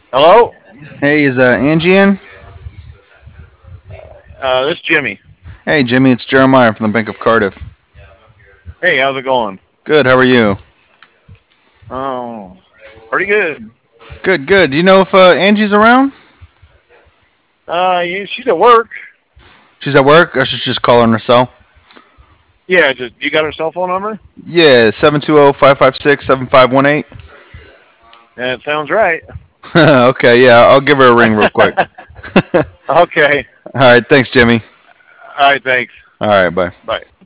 Hello? Hey, is Angie in? This is Jimmy. Hey, Jimmy, it's Jeremiah from the Bank of Cardiff. Hey, how's it going? Good, how are you? Oh, pretty good. Good, good. Do you know if Angie's around? She's at work. She's at work. I should just call her on her cell. Yeah, just you got her cell phone number? Yeah, 720-556-7518. That sounds right. Okay, yeah, I'll give her a ring real quick. All Okay. right, thanks, Jimmy. All right, thanks. All right, bye. Bye.